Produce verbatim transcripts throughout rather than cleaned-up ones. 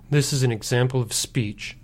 This is an example of speech.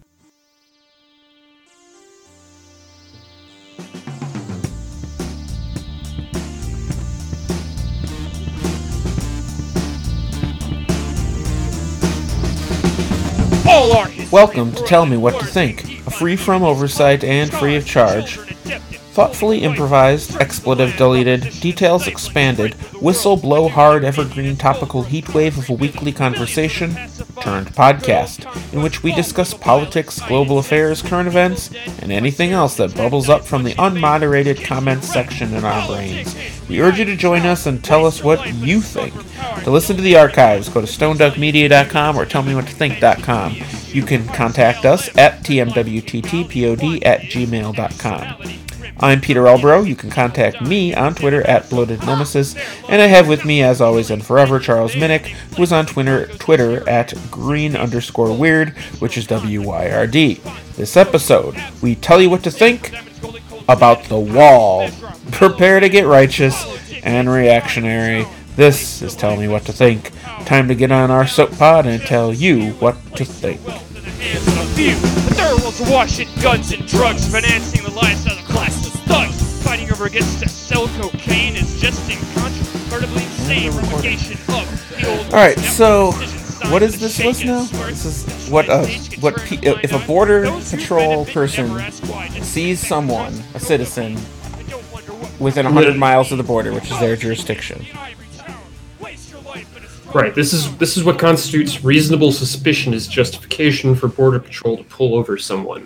Welcome to Tell Me What to Think, a free-from oversight and free of charge, thoughtfully improvised, expletive deleted, details expanded, whistle blow hard evergreen topical heatwave of a weekly conversation turned podcast, in which we discuss politics, global affairs, current events, and anything else that bubbles up from the unmoderated comments section in our brains. We urge you to join us and tell us what you think. To listen to the archives, go to stone duck media dot com or tell me what to think dot com. You can contact us at t m w t t pod at gmail dot com. I'm Peter Elbro. You can contact me on Twitter at Bloated Nemesis, and I have with me, as always and forever, Charles Minnick, who is on Twitter, Twitter at green underscore weird, which is W Y R D. This episode, we tell you what to think about the wall. Prepare to get righteous and reactionary. This is Tell Me What to Think. Time to get on our soap pod and tell you what to think. The third world's awash in guns and drugs, financing the lifestyle of class of thugs. Fighting over against to sell cocaine is just incontrovertibly insane propagation of the old. All right, so what is this list now? This is what uh, what pe- if a border patrol person sees someone, a citizen, within one hundred miles of the border, which is their jurisdiction. Right, this is this is what constitutes reasonable suspicion as justification for Border Patrol to pull over someone.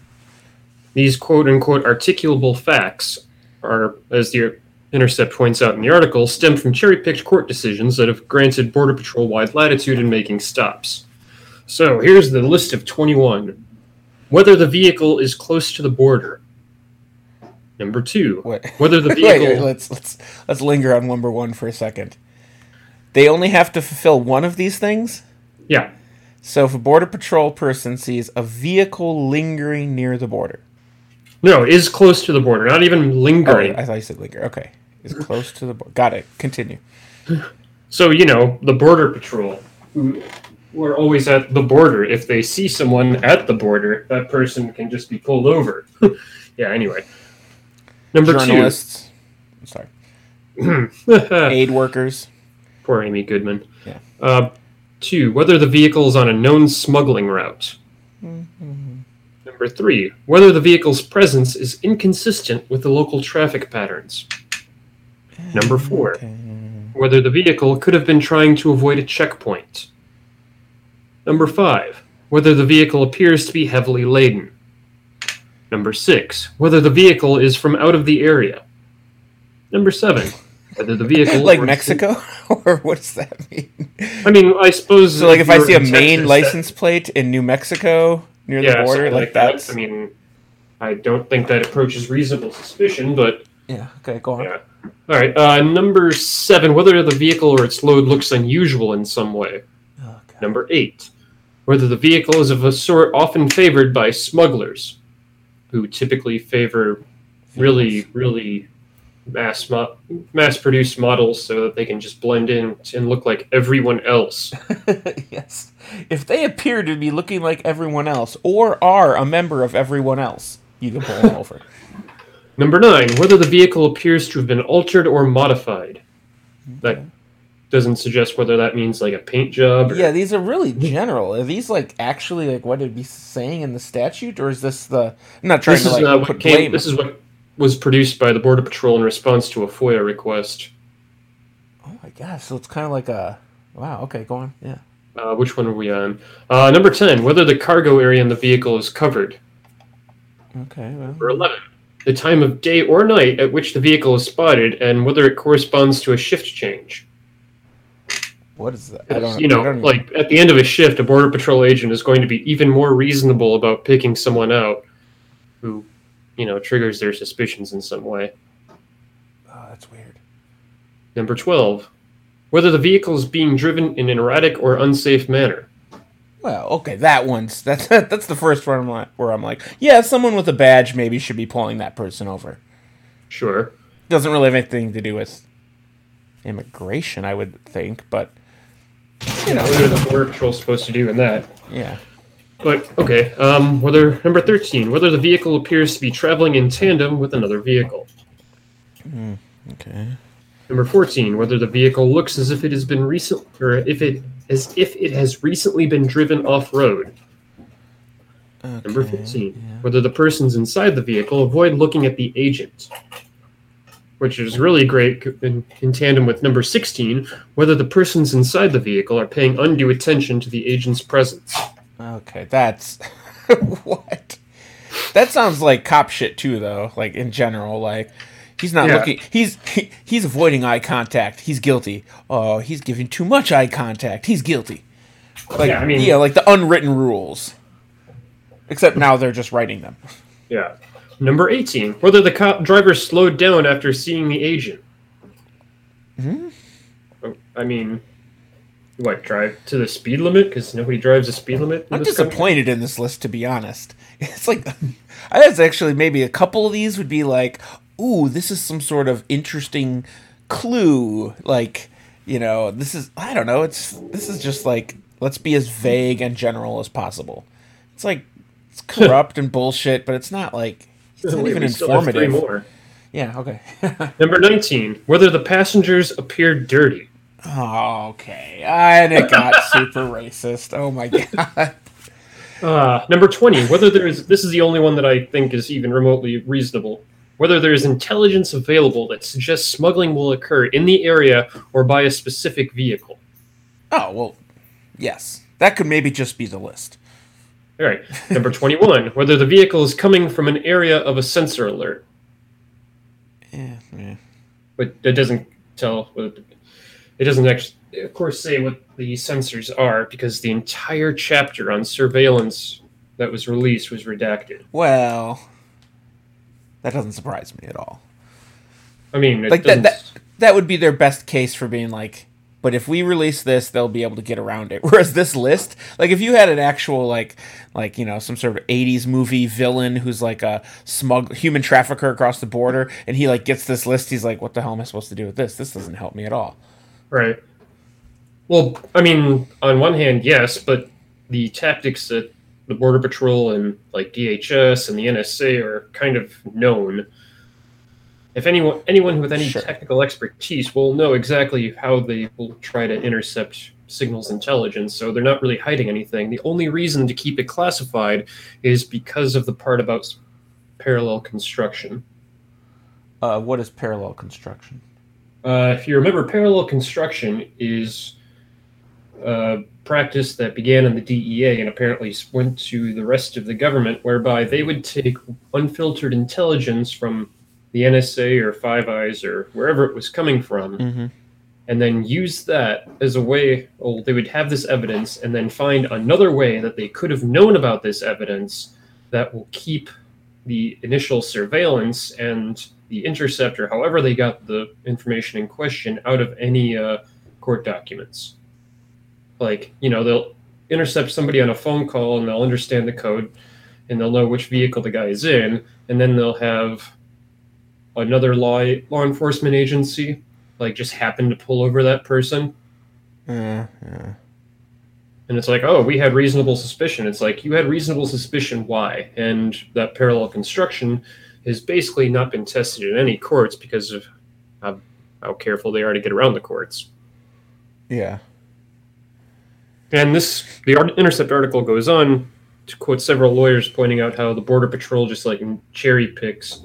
These quote-unquote articulable facts are, as the Intercept points out in the article, stem from cherry-picked court decisions that have granted Border Patrol wide latitude in making stops. So, here's the list of twenty-one. Whether the vehicle is close to the border. Number two. What? Whether the vehicle... Wait, let's, let's, let's linger on number one for a second. They only have to fulfill one of these things? Yeah. So if a Border Patrol person sees a vehicle lingering near the border. No, is close to the border, not even lingering. Oh, I thought you said linger. Okay. Is close to the border. Got it. Continue. So, you know, the Border Patrol, who are always at the border. If they see someone at the border, that person can just be pulled over. Yeah, anyway. Number Journalists. two. I'm sorry. Aid workers. Poor Amy Goodman. Yeah. Uh, two, whether the vehicle is on a known smuggling route. Mm-hmm. Number three, whether the vehicle's presence is inconsistent with the local traffic patterns. Number four, Okay. whether the vehicle could have been trying to avoid a checkpoint. Number five, whether the vehicle appears to be heavily laden. Number six, whether the vehicle is from out of the area. Number seven, whether the vehicle... like Mexico? Or what does that mean? I mean, I suppose... So, like, if I see a in Maine Texas, license plate in New Mexico near yeah, the border, something like, like that. that's... I mean, I don't think that approaches reasonable suspicion, but... Yeah, okay, go on. Yeah. All right, uh, number seven, whether the vehicle or its load looks unusual in some way. Oh, God. Number eight, whether the vehicle is of a sort often favored by smugglers, who typically favor really, really mass mo- mass-produced models so that they can just blend in and look like everyone else. Yes. If they appear to be looking like everyone else, or are a member of everyone else, you can pull them over. Number nine, whether the vehicle appears to have been altered or modified. That doesn't suggest whether that means like a paint job. Or... Yeah, these are really general. Are these like actually like what it'd be saying in the statute, or is this the? I'm not trying This to is like uh, what put came. blame. This is what was produced by the Border Patrol in response to a FOIA request. Oh my gosh! So it's kind of like a. Wow. Okay, go on. Yeah. Uh, which one are we on? Uh, number ten, whether the cargo area in the vehicle is covered. Okay. Well. Number eleven, the time of day or night at which the vehicle is spotted and whether it corresponds to a shift change. What is that? I don't. You know, I don't like at the end of a shift, a Border Patrol agent is going to be even more reasonable about picking someone out who, you know, triggers their suspicions in some way. Oh, that's weird. Number twelve, whether the vehicle is being driven in an erratic or unsafe manner. Well, okay, that one's that's that's the first one I'm like, where I'm like, yeah, someone with a badge maybe should be pulling that person over. Sure. Doesn't really have anything to do with immigration, I would think, but You know, what are the Border Patrol supposed to do in that? Yeah. But, okay, um, whether, number thirteen, whether the vehicle appears to be traveling in tandem with another vehicle. Mm, okay. Number fourteen, whether the vehicle looks as if it has been recent, or if it, as if it has recently been driven off-road. Okay, Number fifteen, yeah. whether the persons inside the vehicle avoid looking at the agent. Which is really great in, in tandem with number sixteen, whether the persons inside the vehicle are paying undue attention to the agent's presence. Okay, that's... what? That sounds like cop shit, too, though, like, in general, like... He's not Yeah. looking... He's he, he's avoiding eye contact. He's guilty. Oh, he's giving too much eye contact. He's guilty. Like, Yeah, I mean- yeah, like the unwritten rules. Except now they're just writing them. Yeah. Number eighteen, whether the cop driver slowed down after seeing the agent. Hmm? I mean, what, drive to the speed limit? Because nobody drives the speed limit? in I'm this country? disappointed in this list, to be honest. It's like... I was actually maybe a couple of these would be like, ooh, this is some sort of interesting clue. Like, you know, this is... I don't know. It's This is just like, let's be as vague and general as possible. It's like, it's corrupt and bullshit, but it's not like... It's not Wait, even we still have three informative. more. Yeah, okay. Number nineteen, whether the passengers appeared dirty. Oh, okay. And it got super racist. Oh my god. Uh, number twenty, whether there is, this is the only one that I think is even remotely reasonable, whether there is intelligence available that suggests smuggling will occur in the area or by a specific vehicle. Oh, well, yes. That could maybe just be the list. All right. Number twenty-one, whether the vehicle is coming from an area of a sensor alert. Yeah, yeah. But that doesn't tell what it doesn't actually, of course, say what the sensors are because the entire chapter on surveillance that was released was redacted. Well, that doesn't surprise me at all. I mean, it Like that, doesn't- that that would be their best case for being like, but if we release this, they'll be able to get around it. Whereas this list, like if you had an actual like like, you know, some sort of eighties movie villain who's like a smug human trafficker across the border and he like gets this list, he's like, what the hell am I supposed to do with this? This doesn't help me at all. Right. Well, I mean, on one hand, yes, but the tactics that the Border Patrol and like D H S and the N S A are kind of known. If anyone anyone with any Sure. technical expertise will know exactly how they will try to intercept signals intelligence, so they're not really hiding anything. The only reason to keep it classified is because of the part about s- parallel construction. Uh, what is parallel construction? Uh, if you remember, parallel construction is a practice that began in the D E A and apparently went to the rest of the government, whereby they would take unfiltered intelligence from the N S A or Five Eyes or wherever it was coming from, Mm-hmm. and then use that as a way, oh, they would have this evidence and then find another way that they could have known about this evidence that will keep the initial surveillance and the interceptor, however they got the information in question, out of any uh, court documents. Like, you know, they'll intercept somebody on a phone call and they'll understand the code and they'll know which vehicle the guy is in, and then they'll have another law law enforcement agency like just happen to pull over that person, Uh, yeah. and it's like, oh, we had reasonable suspicion. It's like, you had reasonable suspicion, why? And that parallel construction has basically not been tested in any courts because of how, how careful they are to get around the courts. Yeah. And this the art, Intercept article goes on to quote several lawyers pointing out how the Border Patrol just like cherry picks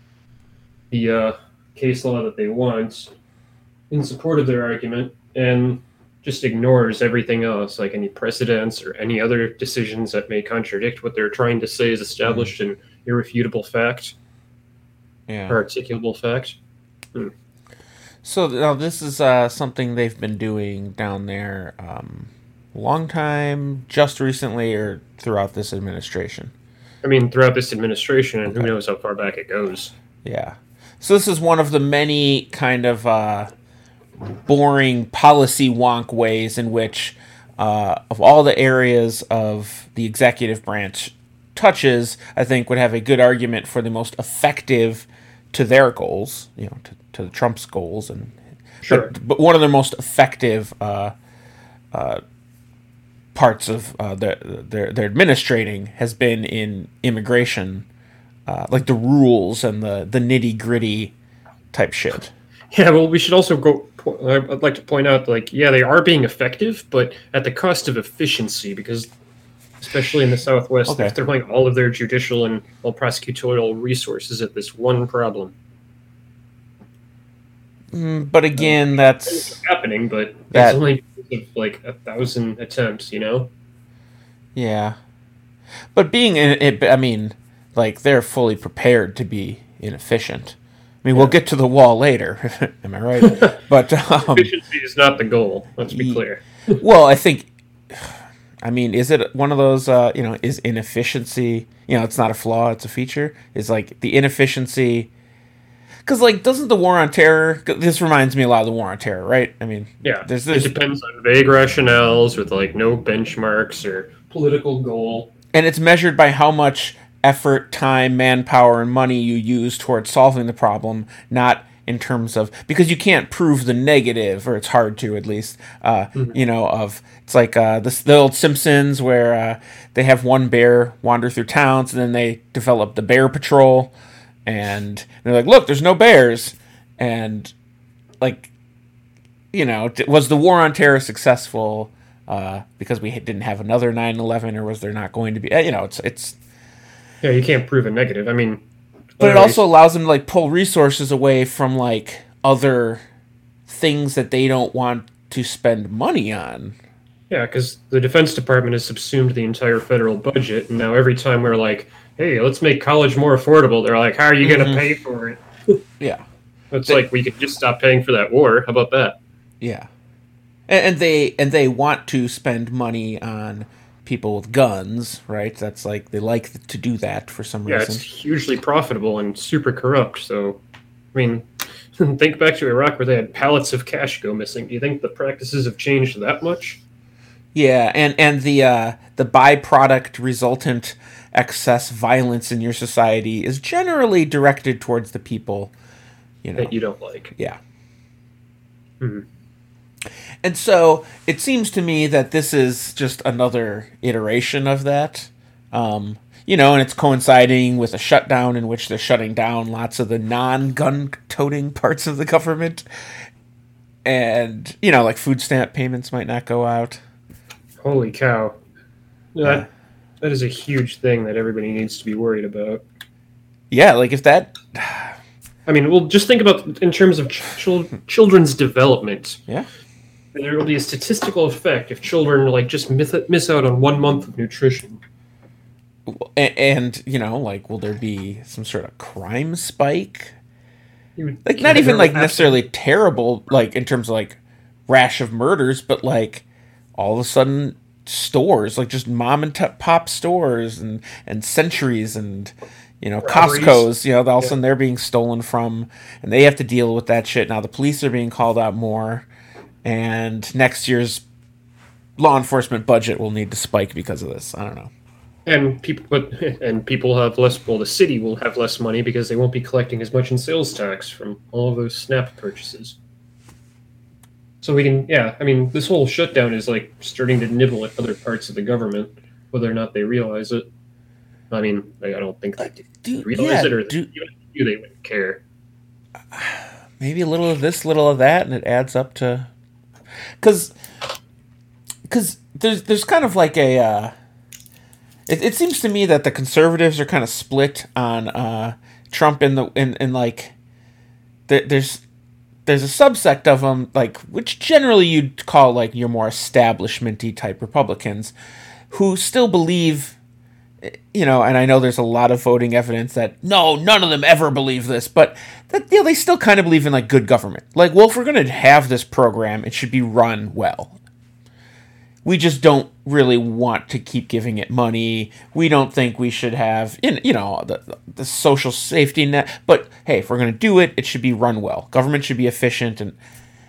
the uh, case law that they want in support of their argument and just ignores everything else, like any precedents or any other decisions that may contradict what they're trying to say is established in irrefutable fact Yeah. or articulable fact. So now this is uh, something they've been doing down there um, long time, just recently, or throughout this administration. I mean, throughout this administration, and Okay. who knows how far back it goes. Yeah. So this is one of the many kind of uh, boring policy wonk ways in which, uh, of all the areas of the executive branch touches, I think would have a good argument for the most effective to their goals, you know, to, to Trump's goals, and Sure. but, but one of the most effective uh, uh, parts of uh, their, their their administrating has been in immigration, uh, like the rules and the, the nitty gritty type shit. Yeah, well, we should also go. I'd like to point out, like, yeah, they are being effective, but at the cost of efficiency, because especially in the Southwest, Okay. they're throwing all of their judicial and well, prosecutorial resources at this one problem. Mm, but again, that's It's happening, but That- it's only because of, like a thousand attempts, you know? yeah. But being in it, I mean, like they're fully prepared to be inefficient. I mean, we'll get to the wall later. Am I right? But um, Efficiency is not the goal. Let's be Ye- clear. well, I think. I mean, is it one of those? Uh, you know, is inefficiency? You know, it's not a flaw; it's a feature. Is like the inefficiency. Because, like, doesn't the war on terror? This reminds me a lot of the war on terror, right? I mean, Yeah, there's it this, depends on vague rationales with like no benchmarks or political goal. and it's measured by how much effort, time, manpower, and money you use towards solving the problem, not in terms of, because you can't prove the negative, or it's hard to at least. Uh, Mm-hmm. You know, of it's like uh, this, the old Simpsons where uh, they have one bear wander through towns, and then they develop the Bear Patrol. And they're like, look, there's no bears. And, like, you know, d- was the war on terror successful uh, because we didn't have another nine eleven, or was there not going to be? Uh, You know, it's it's. Yeah, you can't prove a negative. I mean, But it literally- also allows them to, like, pull resources away from, like, other things that they don't want to spend money on. Yeah, because the Defense Department has subsumed the entire federal budget, and now every time we're like, hey, let's make college more affordable, they're like, how are you going to pay for it? Yeah. It's They- like, we could just stop paying for that war. How about that? Yeah, and, and they and they want to spend money on people with guns, right? That's like they like to do that for some Yeah, reason. it's hugely profitable and super corrupt. So, I mean, think back to Iraq where they had pallets of cash go missing. Do you think the practices have changed that much? Yeah, and and the uh, the byproduct resultant excess violence in your society is generally directed towards the people, you know. That you don't like. Yeah. Mhm. And so it seems to me that this is just another iteration of that. Um, you know, and it's coinciding with a shutdown in which they're shutting down lots of the non-gun toting parts of the government. And, you know, like food stamp payments might not go out. Holy cow. That, Yeah. that is a huge thing that everybody needs to be worried about. Yeah, like if that... I mean, well, just think about in terms of ch- chil- children's development. Yeah. There will be a statistical effect if children like just miss, miss out on one month of nutrition. And, and, you know, like, will there be some sort of crime spike? You would- Like, not yeah, even, there like, would have necessarily terrible, like, in terms of, like, rash of murders, but, like, all of a sudden, stores, like, just mom and t- pop stores and, and Centuries and, you know, Robberies. Costco's, you know, all of a Yeah. sudden they're being stolen from, and they have to deal with that shit. Now the police are being called out more, and next year's law enforcement budget will need to spike because of this. I don't know. And people, but and people have less. Well, the city will have less money because they won't be collecting as much in sales tax from all of those SNAP purchases. So we can, yeah. I mean, this whole shutdown is like starting to nibble at other parts of the government, whether or not they realize it. I mean, I I don't think they Do, realize yeah, it, or do, even if they do, they wouldn't care. maybe a little of this, little of that, and it adds up to, because, because there's there's kind of like a, uh, it, it seems to me that the conservatives are kind of split on uh, Trump in the in, in like, there, there's there's a subsect of them like which generally you'd call like your more establishmenty type Republicans, who still believe. You know, and I know there's a lot of voting evidence that no, none of them ever believe this, but that, you know, they still kind of believe in like good government. Like, well, if we're going to have this program, it should be run well. We just don't really want to keep giving it money. We don't think we should have, you know, the the social safety net. But hey, if we're going to do it, it should be run well. Government should be efficient, and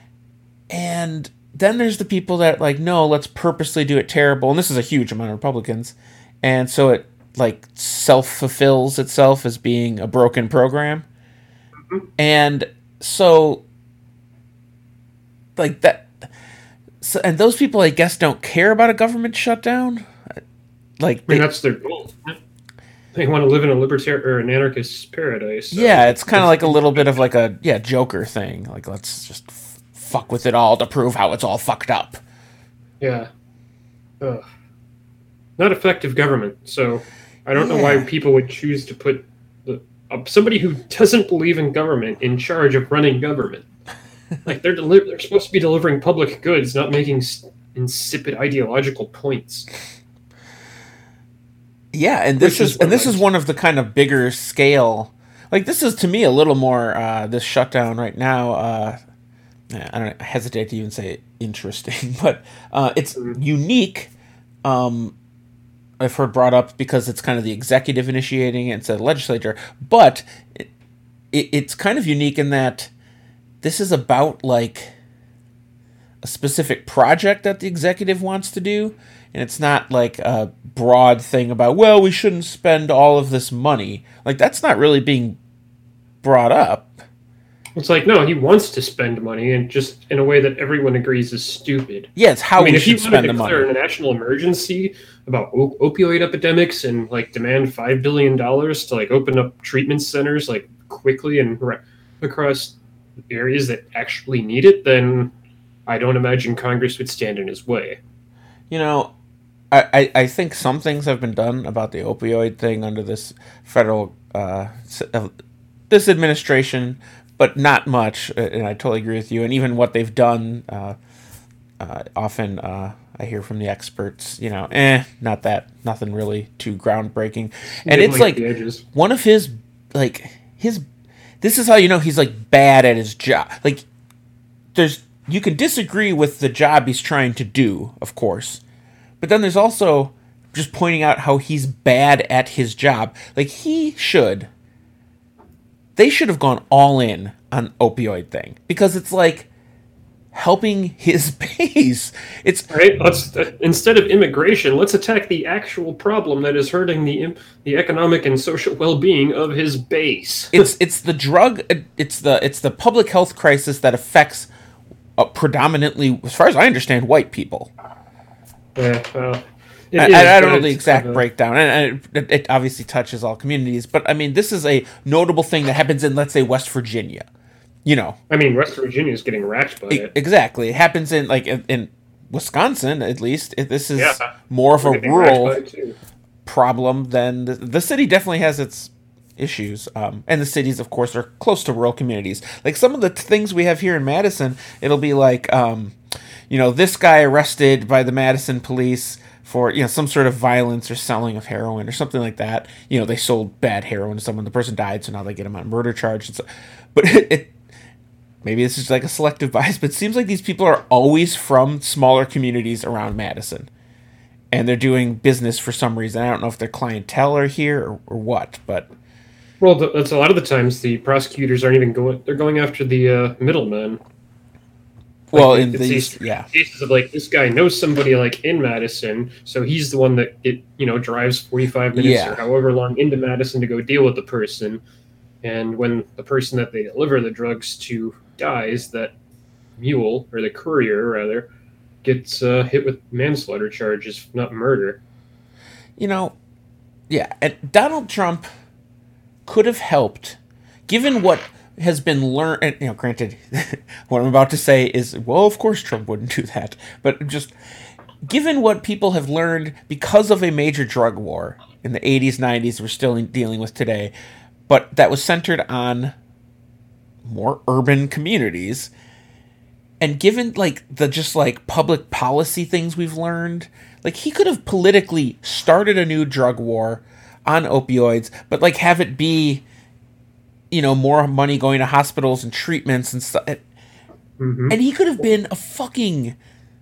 and then there's the people that like, no, let's purposely do it terrible. And this is a huge amount of Republicans. And so it, like, self-fulfills itself as being a broken program. Mm-hmm. And so, like, that... so, and those people, I guess, don't care about a government shutdown. Like, I they, mean, that's their goal. They want to live in a libertarian or an anarchist paradise. So yeah, it's kind of like a little bit of like a yeah Joker thing. Like, let's just f- fuck with it all to prove how it's all fucked up. Yeah. Ugh. Not effective government. So I don't Yeah. know why people would choose to put the, uh, somebody who doesn't believe in government in charge of running government. Like, they're deli- they're supposed to be delivering public goods, not making s- insipid ideological points. Yeah, and this Which is, is what and this I- is one of the kind of bigger scale. Like, this is to me a little more uh, this shutdown right now. Uh, I don't I hesitate to even say interesting, but uh, it's Mhm. unique. Um, I've heard brought up because it's kind of the executive initiating it instead of the legislature, but it, it, it's kind of unique in that this is about like a specific project that the executive wants to do, and it's not like a broad thing about, well, we shouldn't spend all of this money. Like, that's not really being brought up. It's like, no, he wants to spend money, and just in a way that everyone agrees is stupid. Yeah, it's how I mean, we if he should wanted spend to the declare money. a national emergency about op- opioid epidemics and like demand five billion dollars to like open up treatment centers like quickly and ra- across areas that actually need it, then I don't imagine Congress would stand in his way. You know, I, I, I think some things have been done about the opioid thing under this federal, uh, s- uh, this administration, but not much, uh, and I totally agree with you. And even what they've done, uh, uh, often uh, I hear from the experts, you know, eh, not that, nothing really too groundbreaking. And Didn't it's like the edges. one of his, like, his, this is how you know he's, like, bad at his job. Like, there's, you can disagree with the job he's trying to do, of course. But then there's also just pointing out how he's bad at his job. Like, he should, they should have gone all in on opioid thing. Because it's like helping his base. It's, Right? Let's uh, instead of immigration, let's attack the actual problem that is hurting the im- the economic and social well-being of his base. it's, it's the drug, it's the, it's the public health crisis that affects uh, predominantly, as far as I understand, white people. Yeah, well, it I, is, I, I but don't know the it's exact kinda- breakdown, and it, it obviously touches all communities. But I mean, this is a notable thing that happens in, let's say, West Virginia. You know, I mean, West Virginia is getting racked by e- it. exactly. It happens in like in, in Wisconsin, at least. It, this is Yeah. more of a We're getting racked rural by it too. problem than the, the city. Definitely has its issues, um, and the cities, of course, are close to rural communities. Like some of the t- things we have here in Madison, it'll be like, um, you know, this guy arrested by the Madison police for, you know, some sort of violence or selling of heroin or something like that. You know, they sold bad heroin to someone, the person died, so now they get him on a murder charge. And so, but it, it maybe this is like a selective bias, but it seems like these people are always from smaller communities around Madison. And they're doing business for some reason. I don't know if their clientele are here or, or what, but Well, th- that's a lot of the times the prosecutors aren't even going. They're going after the uh, middlemen. well, Like, in it's these, these yeah, cases of like this guy knows somebody like in Madison, so he's the one that it you know drives forty-five minutes Yeah. or however long into Madison to go deal with the person, and when the person that they deliver the drugs to dies, that mule or the courier rather gets uh, hit with manslaughter charges, not murder. you know, yeah. And Donald Trump could have helped, given what has been learned. And, you know, granted, what I'm about to say is, well, of course Trump wouldn't do that, but just given what people have learned because of a major drug war in the eighties, nineties, we're still in- dealing with today, but that was centered on more urban communities. And given like the just like public policy things we've learned, like he could have politically started a new drug war on opioids, but like have it be, you know, more money going to hospitals and treatments and stuff. Mhm. And he could have been a fucking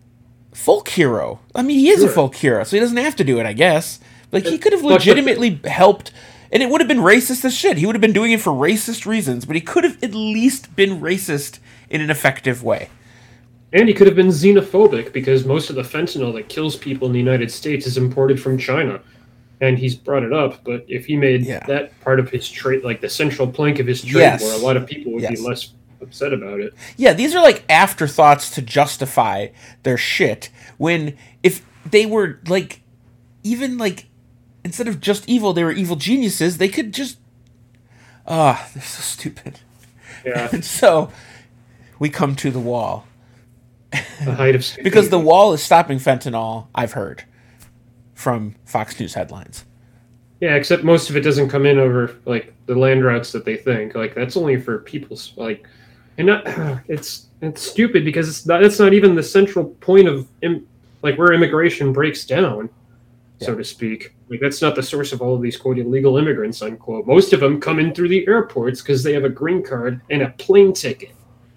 folk hero. I mean, he is a Sure. folk hero, so he doesn't have to do it, I guess. Like he could have But- but- legitimately helped, and it would have been racist as shit. He would have been doing it for racist reasons, but he could have at least been racist in an effective way. And he could have been xenophobic because most of the fentanyl that kills people in the United States is imported from China. And he's brought it up, but if he made Yeah. that part of his trade, like the central plank of his trade, Yes. where a lot of people would Yes. be less upset about it. Yeah, these are like afterthoughts to justify their shit. When if they were like, even like, instead of just evil, they were evil geniuses. They could just, ah, oh, they're so stupid. Yeah. And so we come to the wall. The height of stupidity. Because the wall is stopping fentanyl, I've heard from Fox News headlines. Yeah, except most of it doesn't come in over like the land routes that they think. Like that's only for people's like, and not it's it's stupid because it's not. It's not even the central point of im, like where immigration breaks down, yeah. so to speak. Like that's not the source of all of these quote illegal immigrants unquote. Most of them come in through the airports because they have a green card and a plane ticket.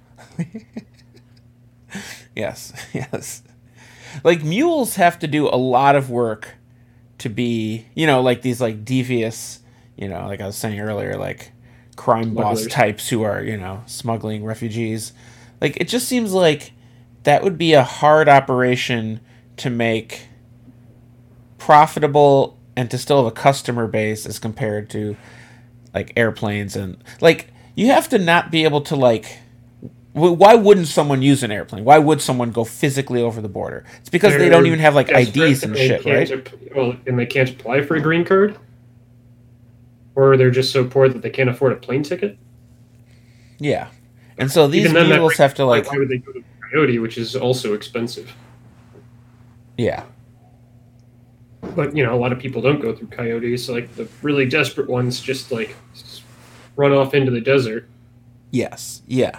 Yes, yes. Like mules have to do a lot of work to be, you know, like these like devious, you know, like I was saying earlier, like crime boss types who are, you know, smuggling refugees. Like it just seems like that would be a hard operation to make profitable and to still have a customer base as compared to like airplanes. And like you have to not be able to like, why wouldn't someone use an airplane? Why would someone go physically over the border? It's because They're they don't even have like I Ds and shit, right? Well, and they can't apply for a green card? Or they're just so poor that they can't afford a plane ticket? Yeah. And so these mules have to like... Why would they go to Coyote, which is also expensive? Yeah. But, you know, a lot of people don't go through Coyote, so like the really desperate ones just like run off into the desert. Yes. Yeah.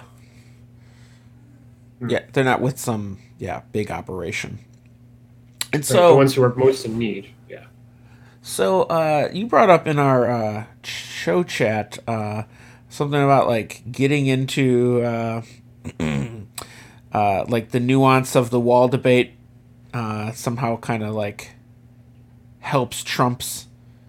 Yeah, they're not with some, yeah, big operation. And right, so... the ones who are most in need, yeah. So, uh, you brought up in our uh, show chat uh, something about, like, getting into, uh, uh, like, the nuance of the wall debate uh, somehow kind of, like, helps Trump's...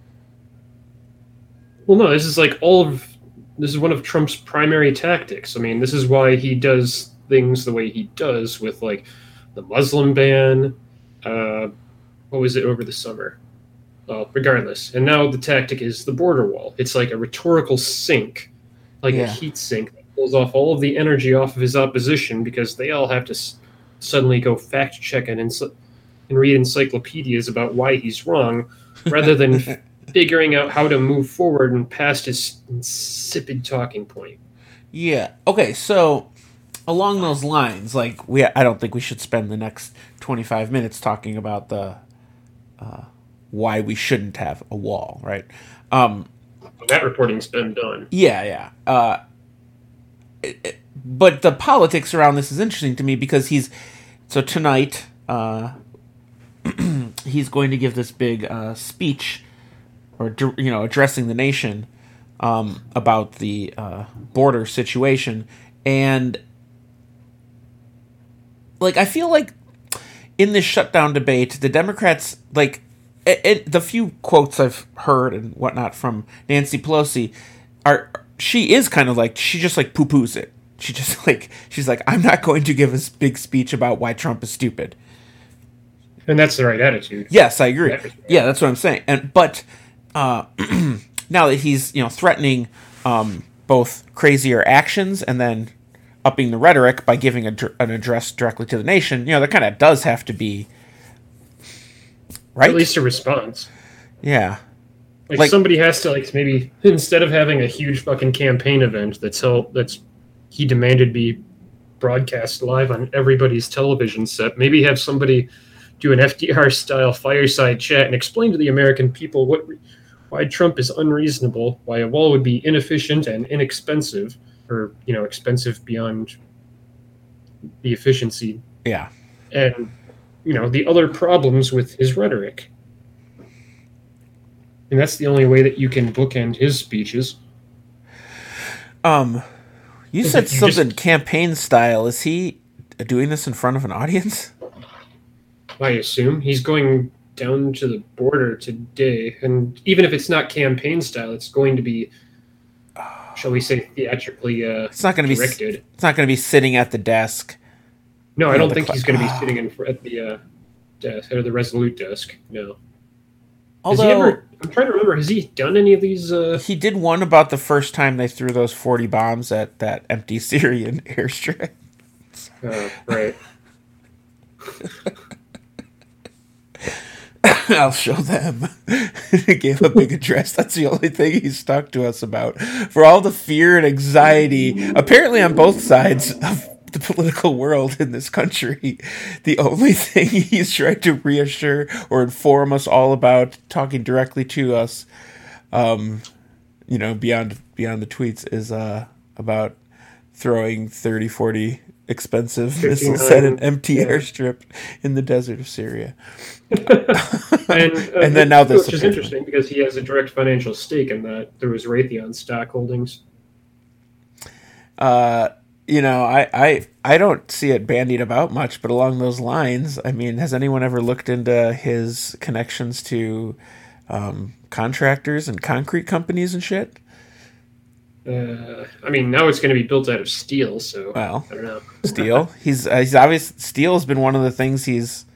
Well, no, this is, like, all of... This is one of Trump's primary tactics. I mean, this is why he does... things the way he does with like the Muslim ban, uh, what was it over the summer? Well, regardless. And now the tactic is the border wall. It's like a rhetorical sink, like yeah. a heat sink that pulls off all of the energy off of his opposition because they all have to s- suddenly go fact check and, ins- and read encyclopedias about why he's wrong rather than f- figuring out how to move forward and past his insipid talking point. Yeah. Okay, so... along those lines, like we, I don't think we should spend the next twenty-five minutes talking about the uh, why we shouldn't have a wall, right? Um, that reporting's been done. Yeah, yeah. Uh, it, it, but the politics around this is interesting to me because he's so tonight uh, he's going to give this big uh, speech, or you know, addressing the nation um, about the uh, border situation and. Like, I feel like in this shutdown debate, the Democrats, like, it, it, the few quotes I've heard and whatnot from Nancy Pelosi are, she is kind of like, she just, like, poo-poos it. She just, like, she's like, I'm not going to give a big speech about why Trump is stupid. And that's the right attitude. Yes, I agree. Yeah, that's what I'm saying. And, but, uh, now that he's, you know, threatening um, both crazier actions and then upping the rhetoric by giving a, an address directly to the nation, you know, there kind of does have to be, right? At least a response. Yeah. Like, like somebody has to, like, maybe, instead of having a huge fucking campaign event that's held, that's, he demanded be broadcast live on everybody's television set, maybe have somebody do an F D R-style fireside chat and explain to the American people what, why Trump is unreasonable, why a wall would be inefficient and inexpensive, or, you know, expensive beyond the efficiency. Yeah. And, you know, the other problems with his rhetoric. And that's the only way that you can bookend his speeches. Um, you said you something just, campaign style. Is he doing this in front of an audience? I assume. He's going down to the border today. And even if it's not campaign style, it's going to be... shall we say theatrically uh, it's not going to be directed. It's not going to be sitting at the desk. No, I don't think cl- he's going to be oh. sitting in at the uh, desk or the Resolute desk. No. Although, Has he ever, I'm trying to remember. Has he done any of these? Uh... He did one about the first time they threw those forty bombs at that empty Syrian airstrip. Uh, right. I'll show them. He gave a big address. That's the only thing he's talked to us about. For all the fear and anxiety, apparently on both sides of the political world in this country, the only thing he's tried to reassure or inform us all about, talking directly to us, um, you know, beyond beyond the tweets, is uh, about throwing thirty, forty expensive missiles at an empty yeah. airstrip in the desert of Syria. and, uh, and then now this, which is interesting because he has a direct financial stake in that through his Raytheon stock holdings. Uh, you know, I, I I don't see it bandied about much, but along those lines, I mean, has anyone ever looked into his connections to um, contractors and concrete companies and shit? Uh, I mean, now it's going to be built out of steel, so well, I don't know. Steel. He's uh, he's obvious. Steel has been one of the things he's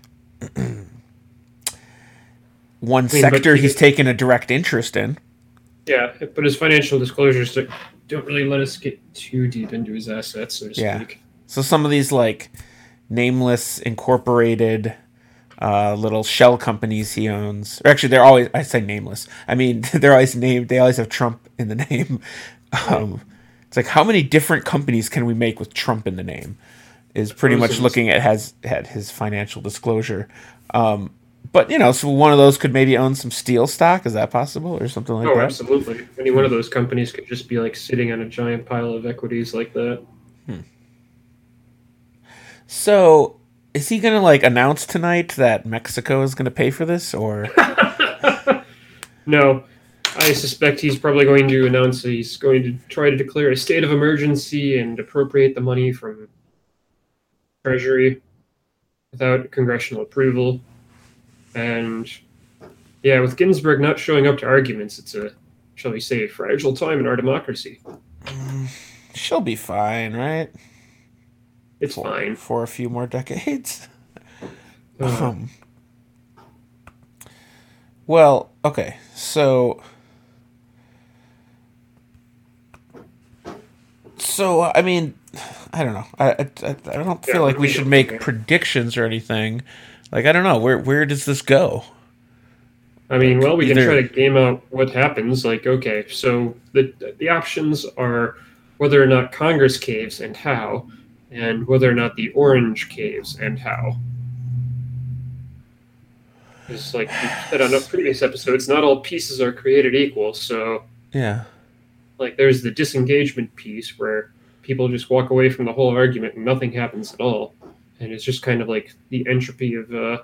one I mean, sector he, he's taken a direct interest in. Yeah, but his financial disclosures don't really let us get too deep into his assets, so to yeah. speak. So some of these like nameless incorporated uh, little shell companies he owns, or actually they're always, I say nameless. I mean, they're always named. They always have Trump in the name. Um, it's like, how many different companies can we make with Trump in the name? Is pretty much looking at has at his financial disclosure. Um, but you know, so one of those could maybe own some steel stock. Is that possible, or something like oh, that? Oh, absolutely. Any one of those companies could just be like sitting on a giant pile of equities like that. Hmm. So, is he going to like announce tonight that Mexico is going to pay for this, or? No, I suspect he's probably going to announce that he's going to try to declare a state of emergency and appropriate the money from Treasury without congressional approval. And yeah, with Ginsburg not showing up to arguments, it's a, shall we say, fragile time in our democracy. Mm, she'll be fine, right? It's for, fine. For a few more decades. Uh, um, well, okay, so... So, I mean, I don't know. I, I, I don't feel yeah, like we should make okay. predictions or anything. Like, I don't know. Where where does this go? I mean, well, we Either... can try to game out what happens. Like, okay, so the the options are whether or not Congress caves and how, and whether or not the Orange caves and how. Because, like we said on previous episodes, not all pieces are created equal. So, yeah, like there's the disengagement piece where people just walk away from the whole argument and nothing happens at all. And it's just kind of like the entropy of uh,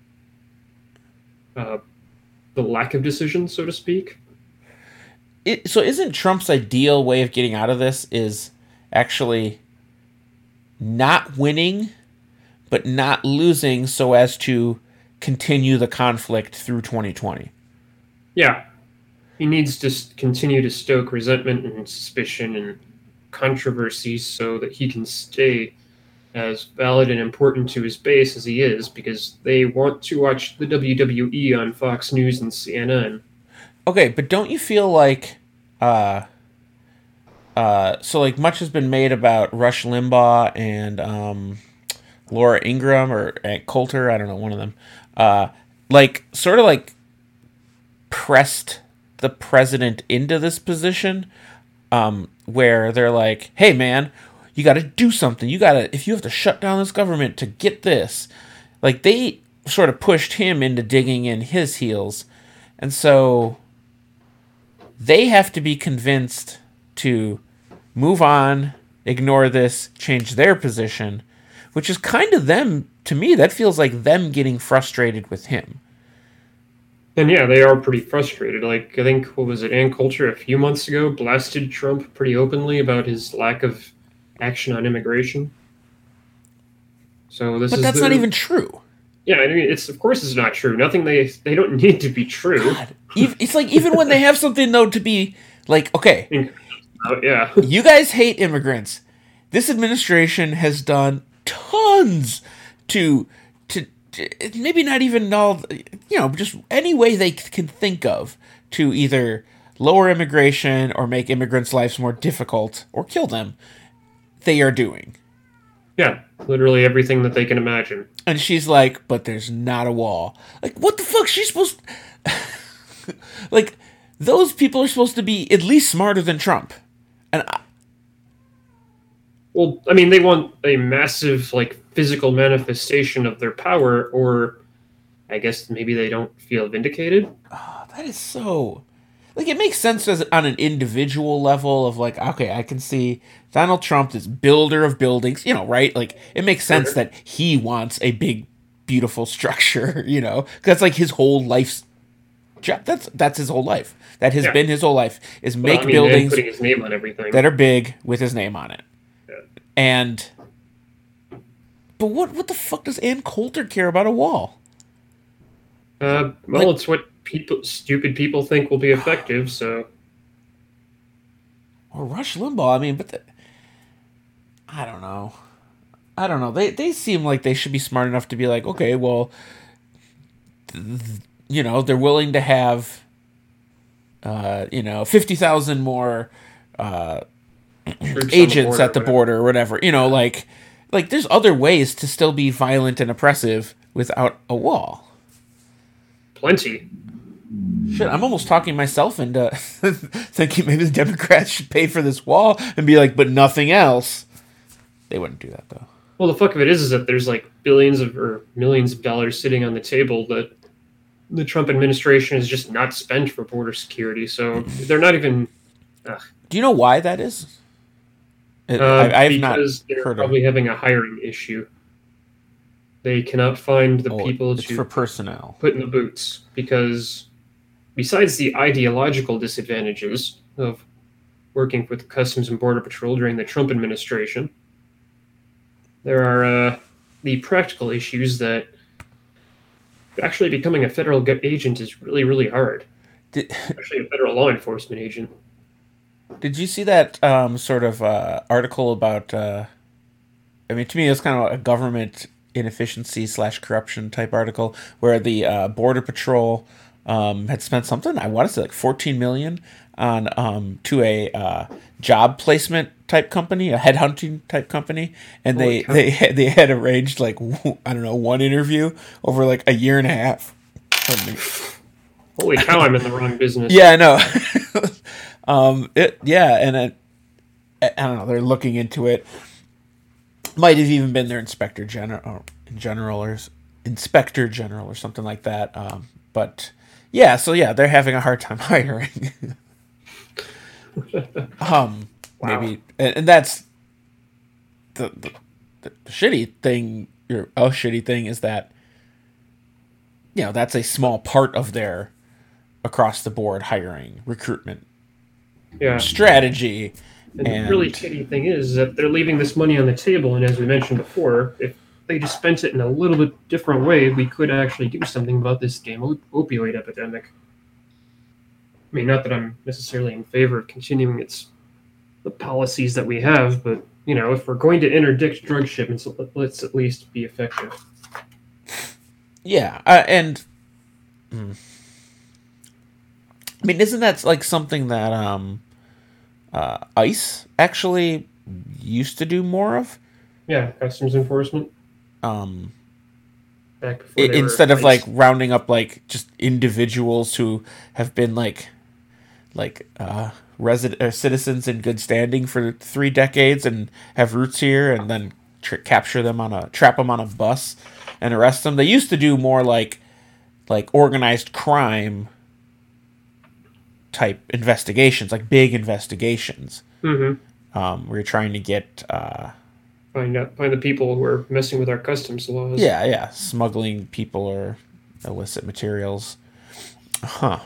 uh, the lack of decision, so to speak. It, so isn't Trump's ideal way of getting out of this is actually not winning, but not losing so as to continue the conflict through twenty twenty? Yeah. He needs to continue to stoke resentment and suspicion and controversy so that he can stay as valid and important to his base as he is, because they want to watch the W W E on Fox News and C N N. Okay, but don't you feel like, uh, uh, so like much has been made about Rush Limbaugh and um, Laura Ingraham or Aunt Coulter, I don't know, one of them, uh, like sort of like pressed the president into this position, um, where they're like, hey man, you got to do something. You got to, if you have to shut down this government to get this, like they sort of pushed him into digging in his heels. And so they have to be convinced to move on, ignore this, change their position, which is kind of them, to me, that feels like them getting frustrated with him. And yeah, they are pretty frustrated. Like, I think, what was it, Ann Coulter a few months ago blasted Trump pretty openly about his lack of action on immigration. So this but is that's the, not even true. Yeah, I mean, it's of course it's not true. Nothing they they don't need to be true. God. It's like even when they have something though to be like, okay, uh, yeah, you guys hate immigrants. This administration has done tons to to maybe not even all, you know, just any way they can think of to either lower immigration or make immigrants' lives more difficult or kill them, they are doing. Yeah, literally everything that they can imagine. And she's like, but there's not a wall. Like, what the fuck? She's supposed to... like, those people are supposed to be at least smarter than Trump. And I... Well, I mean, they want a massive, like, physical manifestation of their power, or I guess maybe they don't feel vindicated. Oh, that is so... Like, it makes sense as on an individual level of, like, okay, I can see Donald Trump, this builder of buildings, you know, right? Like, it makes sense sure. that he wants a big, beautiful structure, you know? Because that's, like, his whole life's job. That's, that's his whole life. That has yeah. been his whole life, is make well, I mean, buildings putting his name on everything. that are big with his name on it. Yeah. And... But what, what the fuck does Ann Coulter care about a wall? Uh, well, like, it's what... people, stupid people think will be effective, so... Or Rush Limbaugh, I mean, but... The, I don't know. I don't know. They they seem like they should be smart enough to be like, okay, well... Th- th- you know, they're willing to have... Uh, you know, fifty thousand more... Uh, agents the at the border or whatever. You know, like... Like, there's other ways to still be violent and oppressive without a wall. Plenty. Shit, I'm almost talking myself into thinking maybe the Democrats should pay for this wall and be like, but nothing else. They wouldn't do that, though. Well, the fuck of it is, is that there's like billions of or millions of dollars sitting on the table that the Trump administration has just not spent for border security. So they're not even. Ugh. Do you know why that is? Uh, I, I've because not they're heard probably of. having a hiring issue. They cannot find the oh, people it's to for personnel. put in the boots because. Besides the ideological disadvantages of working with Customs and Border Patrol during the Trump administration, there are uh, the practical issues that actually becoming a federal agent is really, really hard. Did, Especially a federal law enforcement agent. Did you see that um, sort of uh, article about... Uh, I mean, to me, it's kind of a government inefficiency slash corruption type article where the uh, Border Patrol... Um, had spent something, I want to say like fourteen million on um, to a uh, job placement type company, a headhunting type company, and they, they had, they had arranged like I don't know one interview over like a year and a half. Holy cow! I'm in the wrong business. Yeah, I know. um, it yeah, and it, I don't know. They're looking into it. Might have even been their inspector general, or general or inspector general or something like that. Um, but. Yeah, so yeah, they're having a hard time hiring. um, wow. Maybe, and, and that's the, the the shitty thing. Or a shitty thing is that you know that's a small part of their across the board hiring recruitment yeah. strategy. And, and the really shitty thing is that they're leaving this money on the table, and as we mentioned before, if they just spent it in a little bit different way, we could actually do something about this damn op- opioid epidemic. I mean, not that I'm necessarily in favor of continuing its the policies that we have, but, you know, if we're going to interdict drug shipments, let's at least be effective. Yeah, uh, and... Mm, I mean, isn't that, like, something that um, uh, ICE actually used to do more of? Yeah, customs enforcement. Um, Back before they instead were of like rounding up like just individuals who have been like like uh resident or citizens in good standing for three decades and have roots here, and then tr- capture them on a trap them on a bus and arrest them. They used to do more like like organized crime type investigations, like big investigations. Mm-hmm. Um, where you're trying to get uh Find out, find the people who are messing with our customs laws. Yeah, yeah, smuggling people or illicit materials. Huh.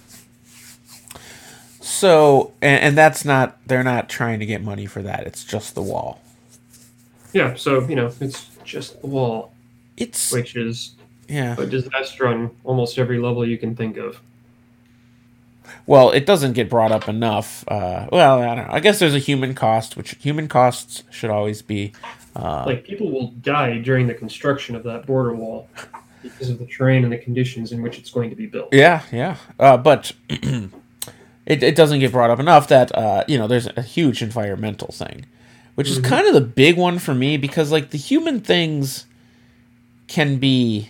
So, and, and that's not, they're not trying to get money for that. It's just the wall. Yeah, so, you know, it's just the wall. It's... Which is yeah. a disaster on almost every level you can think of. Well, it doesn't get brought up enough. Uh, well, I don't know. I guess there's a human cost, which human costs should always be Uh, like people will die during the construction of that border wall because of the terrain and the conditions in which it's going to be built. yeah, yeah. Uh, but it, it doesn't get brought up enough that uh, you know there's a huge environmental thing, which is Mm-hmm. kind of the big one for me because like the human things can be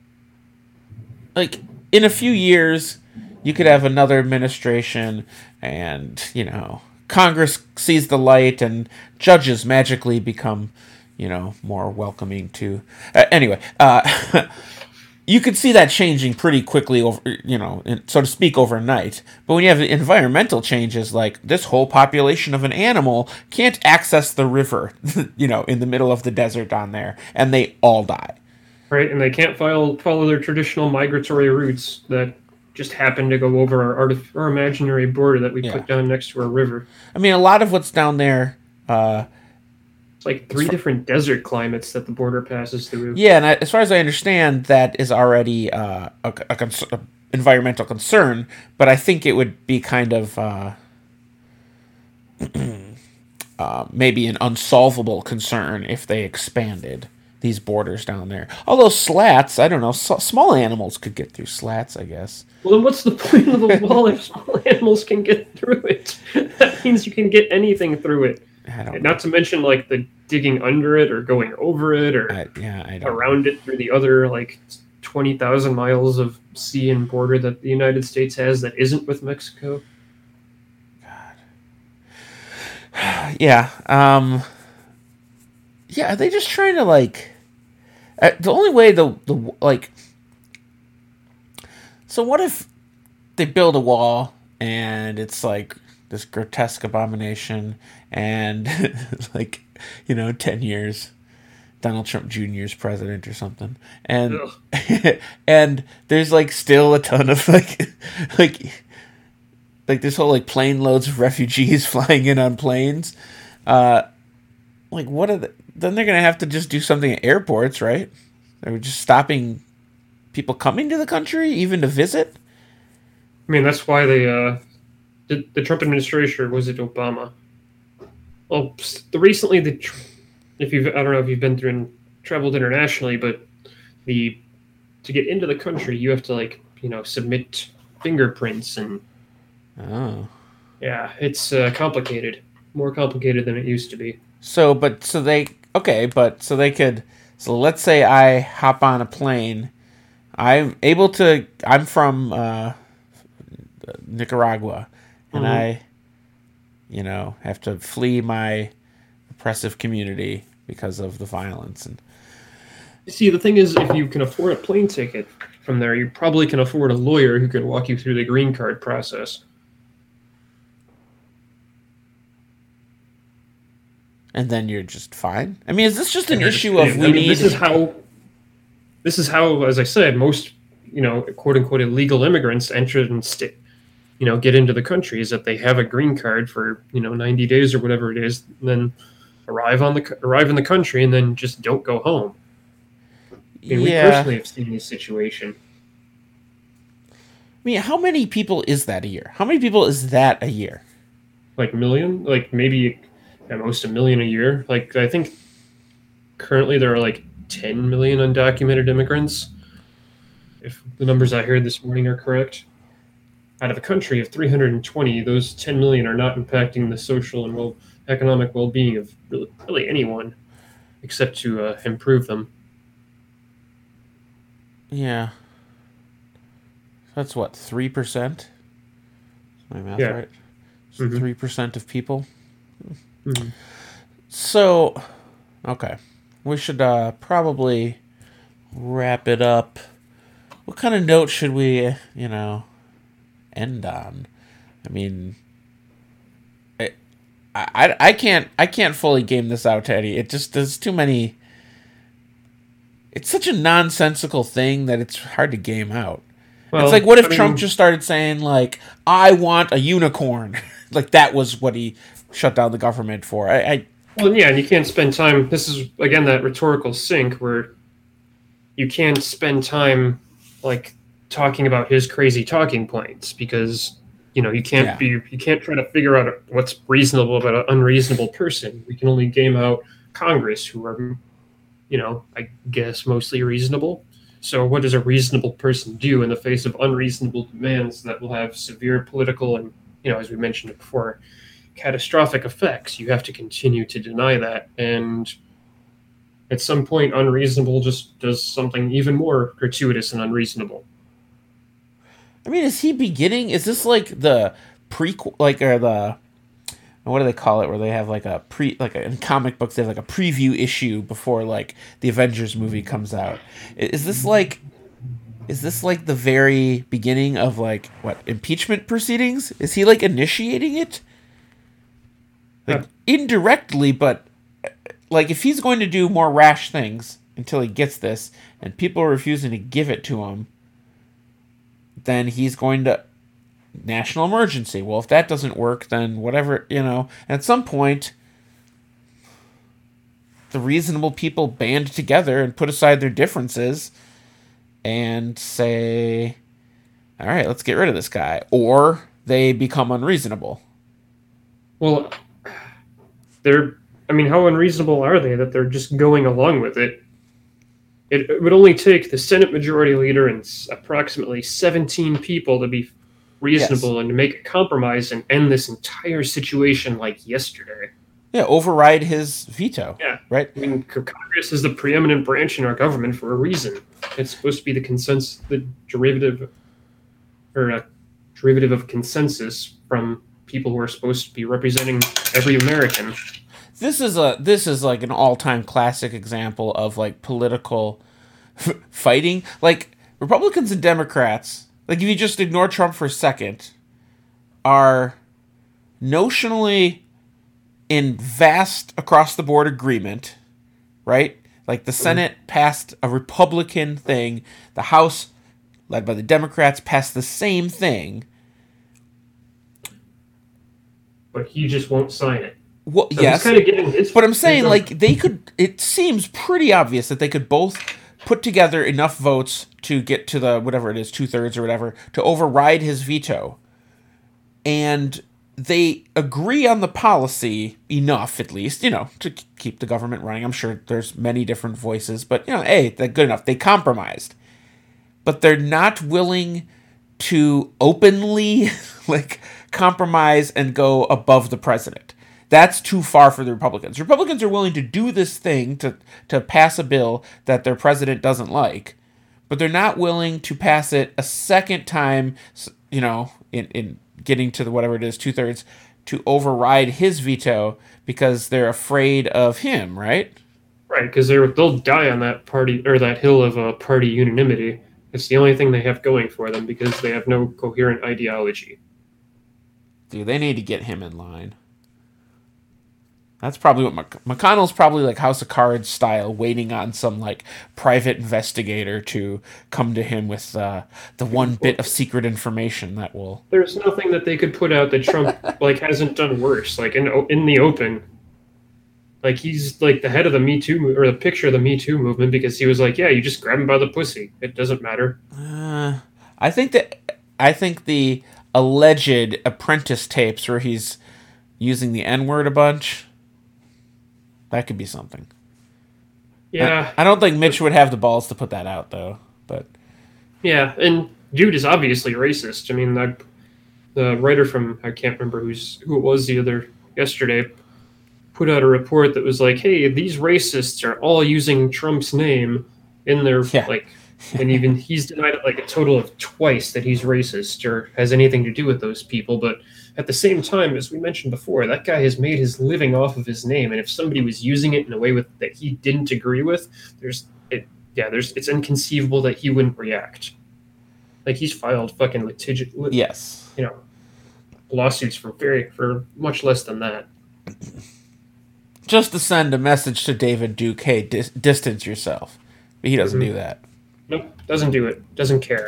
like in a few years you could have another administration and you know Congress sees the light and judges magically become you know more welcoming to uh, anyway uh, you could see that changing pretty quickly over you know so to speak overnight, but when you have environmental changes like this whole population of an animal can't access the river you know in the middle of the desert down there and they all die. Right, and they can't follow follow their traditional migratory routes that just happen to go over our artif- our imaginary border that we Yeah. put down next to our river. I mean, a lot of what's down there, uh, It's like three different desert climates that the border passes through. yeah, and I, as far as I understand, that is already uh, a, a, cons- a environmental concern, but I think it would be kind of uh, uh, maybe an unsolvable concern if they expanded these borders down there. Although slats, I don't know, s- small animals could get through slats, I guess. Well, then what's the point of the wall if small animals can get through it? That means you can get anything through it. I don't And know. not to mention like the digging under it or going over it or I, yeah, I don't. around it through the other like twenty thousand miles of sea and border that the United States has that isn't with Mexico. Yeah. Um, yeah. Are they just trying to like? Uh, the only way the the like. So what if they build a wall and it's like this grotesque abomination and like you know ten years Donald Trump Junior is president or something and and there's like still a ton of like like like this whole like plane loads of refugees flying in on planes uh like what are the, then they're gonna have to just do something at airports, right? They're just stopping people coming to the country even to visit. I mean, that's why they, uh, the, the Trump administration, or was it Obama? Well, the recently, the if you've, I don't know if you've been through and traveled internationally, but the to get into the country, you have to like you know submit fingerprints and Oh. yeah, it's uh, complicated, more complicated than it used to be. So, but so they okay, but so they could. So let's say I hop on a plane. I'm able to. I'm from uh, Nicaragua, and Mhm. I, you know, have to flee my oppressive community because of the violence. And See, the thing is, if you can afford a plane ticket from there, you probably can afford a lawyer who can walk you through the green card process. and then you're just fine. I mean, is this just an You're issue just- of I we mean, need? This is how. This is how, as I said, most you know, quote unquote, illegal immigrants enter and stay, you know, get into the country is that they have a green card for you know ninety days or whatever it is, and then arrive on the arrive in the country and then just don't go home. I mean, we yeah. personally have seen this situation. I mean, how many people is that a year? How many people is that a year? Like million, like maybe at most a million a year. Like I think currently there are like ten million undocumented immigrants, if the numbers I heard this morning are correct. Out of a country of three hundred twenty, those ten million are not impacting the social and well, economic well-being of really, really anyone, except to uh, improve them. Yeah. That's what, three percent? My math Yeah. right? Mhm. three percent of people. Mhm. So, okay. We should uh, probably wrap it up. What kind of note should we, you know, end on? I mean, I, I, I can't I can't fully game this out, Teddy. It just there's too many. It's such a nonsensical thing that it's hard to game out. Well, it's like, what if I mean, Trump just started saying, like, I want a unicorn? Like, that was what he shut down the government for. I, I Well, yeah, and you can't spend time. This is again that rhetorical sink where you can't spend time like talking about his crazy talking points because you know you can't Yeah. be you can't try to figure out what's reasonable about an unreasonable person. We can only game out Congress who are, you know, I guess mostly reasonable. So what does a reasonable person do in the face of unreasonable demands that will have severe political and, you know, as we mentioned before, catastrophic effects? You have to continue to deny that. And at some point, unreasonable just does something even more gratuitous and unreasonable. I mean, is he beginning? Is this like the prequel, like, or the, what do they call it, where they have like a pre, like a, in comic books, they have like a preview issue before like the Avengers movie comes out. Is this like, is this like the very beginning of like, what, impeachment proceedings? Is he like initiating it? Like, yeah. Indirectly, but like if he's going to do more rash things until he gets this and people are refusing to give it to him, then he's going to national emergency. Well, if that doesn't work, then whatever, you know, at some point the reasonable people band together and put aside their differences and say, all right, let's get rid of this guy. Or they become unreasonable. Well, they're, I mean, how unreasonable are they that they're just going along with it? It, it would only take the Senate Majority Leader and approximately seventeen people to be reasonable yes. and to make a compromise and end this entire situation like yesterday. Yeah, override his veto. Yeah, right. I mean, Congress is the preeminent branch in our government for a reason. It's supposed to be the consensus, the derivative, or a derivative of consensus from people who are supposed to be representing every American. This is a this is like an all-time classic example of like political f- fighting. Like Republicans and Democrats, like if you just ignore Trump for a second, are notionally in vast across-the-board agreement, right? Like the Senate passed a Republican thing, the House, led by the Democrats, passed the same thing. But he just won't sign it. Well, so yes, he's kind of getting his, but I'm saying his like they could. It seems pretty obvious that they could both put together enough votes to get to the whatever it is, two thirds or whatever, to override his veto, and they agree on the policy enough, at least, you know, to keep the government running. I'm sure there's many different voices, but you know, hey, they're good enough. They compromised, but they're not willing to openly like compromise and go above the president. That's too far for the Republicans. Republicans are willing to do this thing to, to pass a bill that their president doesn't like, but they're not willing to pass it a second time, you know, in, in getting to the whatever it is, two-thirds, to override his veto because they're afraid of him, right? Right, because they're they'll die on that party or that hill of uh, party unanimity. It's the only thing they have going for them because they have no coherent ideology. Dude, they need to get him in line. That's probably what Mc- McConnell's probably like House of Cards style, waiting on some like private investigator to come to him with uh, the one bit of secret information that will. There's nothing that they could put out that Trump like hasn't done worse. Like in in the open, like he's like the head of the Me Too mo- or the picture of the Me Too movement because he was like, yeah, you just grab him by the pussy. It doesn't matter. Uh, I think that I think the alleged Apprentice tapes where he's using the N-word a bunch. That could be something. Yeah. I, I don't think Mitch would have the balls to put that out, though. But yeah, and dude is obviously racist. I mean, the, the writer from, I can't remember who's who it was the other, yesterday, put out a report that was like, hey, these racists are all using Trump's name in their, yeah. like, and even he's denied it like a total of twice that he's racist or has anything to do with those people, but at the same time, as we mentioned before, that guy has made his living off of his name, and if somebody was using it in a way with that he didn't agree with, there's it. Yeah, there's it's inconceivable that he wouldn't react. Like he's filed fucking litigious, lit, yes, you know, lawsuits for very for much less than that. Just to send a message to David Duke, hey, dis- distance yourself, but he doesn't mm-hmm. do that. Nope, doesn't do it. Doesn't care.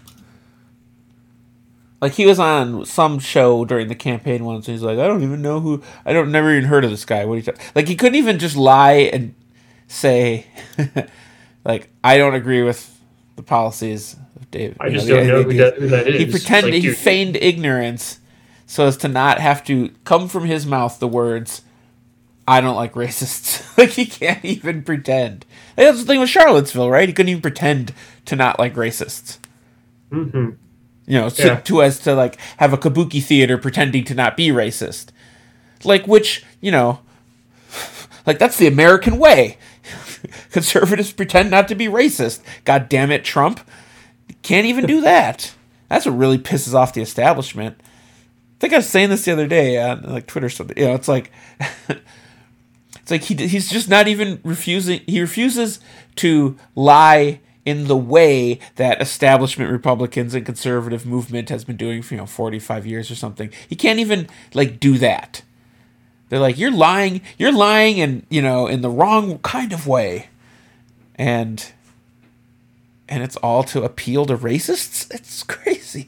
Like, he was on some show during the campaign once, and he's like, I don't even know who... I don't never even heard of this guy. What are you talking... Like, he couldn't even just lie and say, like, I don't agree with the policies of David. I just know, don't know who that, who that is. He pretended... Like, he feigned ignorance so as to not have to come from his mouth the words, I don't like racists. Like, he can't even pretend. Like, that's the thing with Charlottesville, right? He couldn't even pretend to not like racists. Mm-hmm. You know, to, Yeah. to as to, like, have a kabuki theater pretending to not be racist. Like, which, you know, like, that's the American way. Conservatives pretend not to be racist. God damn it, Trump. Can't even do that. That's what really pisses off the establishment. I think I was saying this the other day on, like, Twitter. Something, you know, it's like... It's like he he's just not even refusing. He refuses to lie in the way that establishment Republicans and conservative movement has been doing for, you know, forty-five years or something. He can't even, like, do that. They're like, you're lying. You're lying, and you know, in the wrong kind of way, and and it's all to appeal to racists. It's crazy.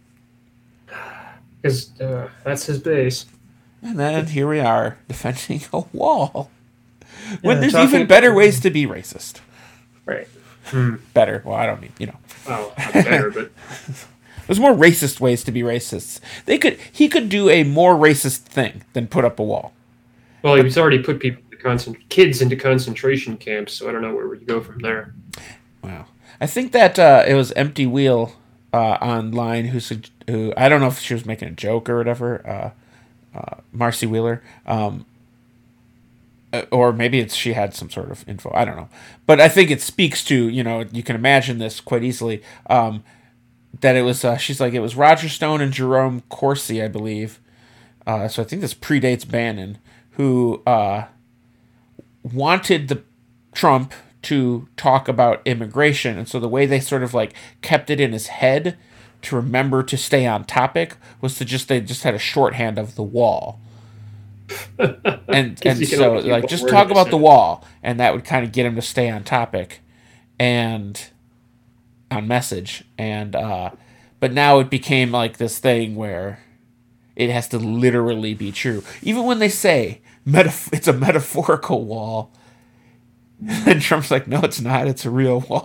Because uh, that's his base. And then here we are defending a wall when Yeah, there's talking- even better ways to be racist. Right. Hmm. Better. Well, I don't mean, you know. Well, not better, but There's more racist ways to be racists. They could. He could do a more racist thing than put up a wall. well, he's already put people, into concent- kids into concentration camps, so I don't know where we go from there. Wow. I think that uh, it was Empty Wheel uh, online who sug- who I don't know if she was making a joke or whatever. Uh, uh, Marcy Wheeler. Um, uh, or maybe it's she had some sort of info. I don't know. But I think it speaks to, you know, you can imagine this quite easily. Um, that it was, uh, she's like, it was Roger Stone and Jerome Corsi, I believe. Uh, so I think this predates Bannon, who uh, wanted the Trump to talk about immigration. And so the way they sort of like kept it in his head to remember to stay on topic was to just, they just had a shorthand of the wall. And and you can so only keep like one just word talk at a about the time. wall, and that would kind of get him to stay on topic and on message. And uh but now it became like this thing where it has to literally be true, even when they say metaf- it's a metaphorical wall. And Trump's like, no, it's not, it's a real wall.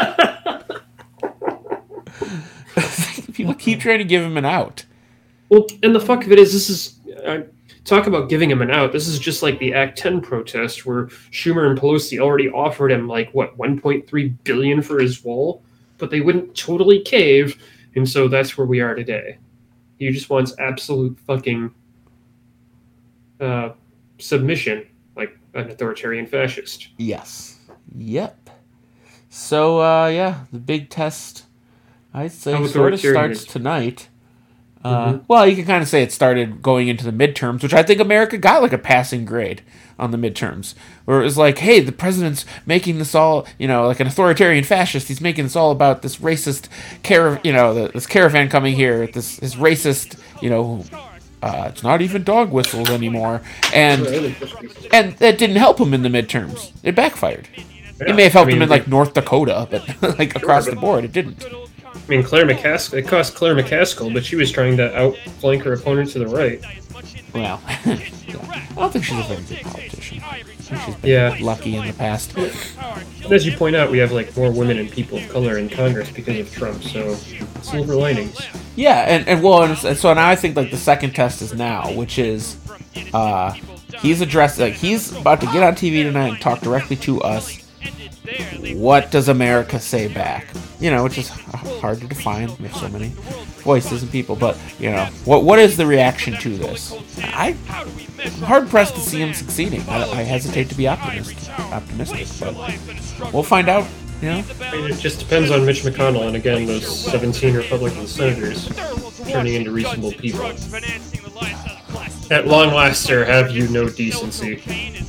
People keep trying to give him an out. Well, and the fuck of it is, this is uh, talk about giving him an out. This is just like the Act ten protest, where Schumer and Pelosi already offered him like what one point three billion for his wall, but they wouldn't totally cave, and so that's where we are today. He just wants absolute fucking uh, submission, like an authoritarian fascist. Yes. Yep. So, uh, yeah, the big test, I'd say, How sort of authoritarian starts is- tonight. Uh, Well, you can kind of say it started going into the midterms, which I think America got like a passing grade on the midterms, where it was like, hey, the president's making this all, you know, like an authoritarian fascist. He's making this all about this racist caravan, you know, the, this caravan coming here, this, this racist, you know, uh, it's not even dog whistles anymore. And and that didn't help him in the midterms. It backfired. It may have helped I mean, him in like North Dakota, but like across the board, it didn't. I mean, Claire McCaskill, it cost Claire McCaskill, but she was trying to outflank her opponent to the right. Well, I don't think she's a very good politician. I think she's been Yeah. lucky in the past. And as you point out, we have like more women and people of color in Congress because of Trump, so silver linings. Yeah, and, and well, and, and so now I think like the second test is now, which is uh, he's addressed, like he's about to get on T V tonight and talk directly to us. What does America say back? You know, which is h- hard to define. We have so many voices and people, but you know, what what is the reaction to this? I, I'm hard pressed to see him succeeding. I, I hesitate to be optimistic, optimistic, but we'll find out. You know, I mean, it just depends on Mitch McConnell and again those seventeen Republican senators turning into reasonable people. At long last, there have you no decency.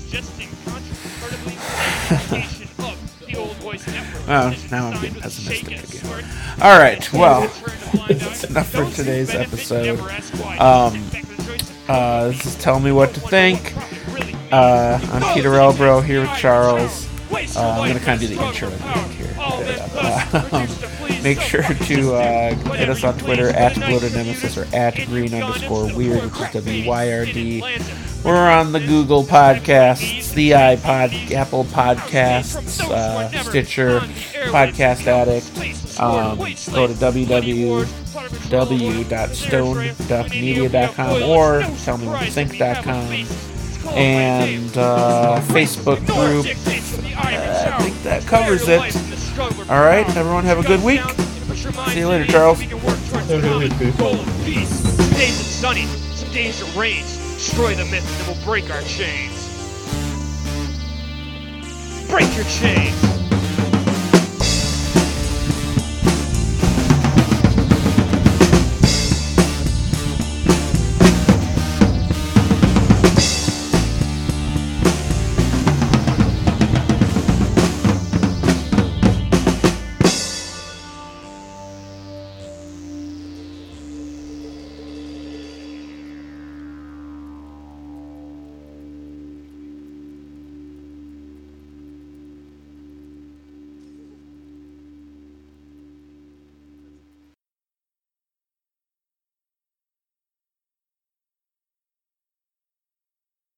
oh, now I'm getting pessimistic again. All right, well, that's enough for today's episode. Um, uh, this is Tell Me What to Think. Uh, I'm Peter Elbro here with Charles. Uh, I'm going to kind of do the intro at the end here. Uh, um, make sure to uh, hit us on Twitter at Bloated Nemesis or at green underscore weird, which is W Y R D. We're on the Google Podcasts, the iPod, Apple Podcasts, uh, Stitcher, Podcast Addict. Um, go to w w w dot stone duck media dot com or tell me what to think dot com. and uh, Facebook group. I think that covers it. All right, everyone have a good week. See you later, Charles. Have a good week, people. Some days it's sunny, some days it rains. Destroy the myth that will break our chains. Break your chains.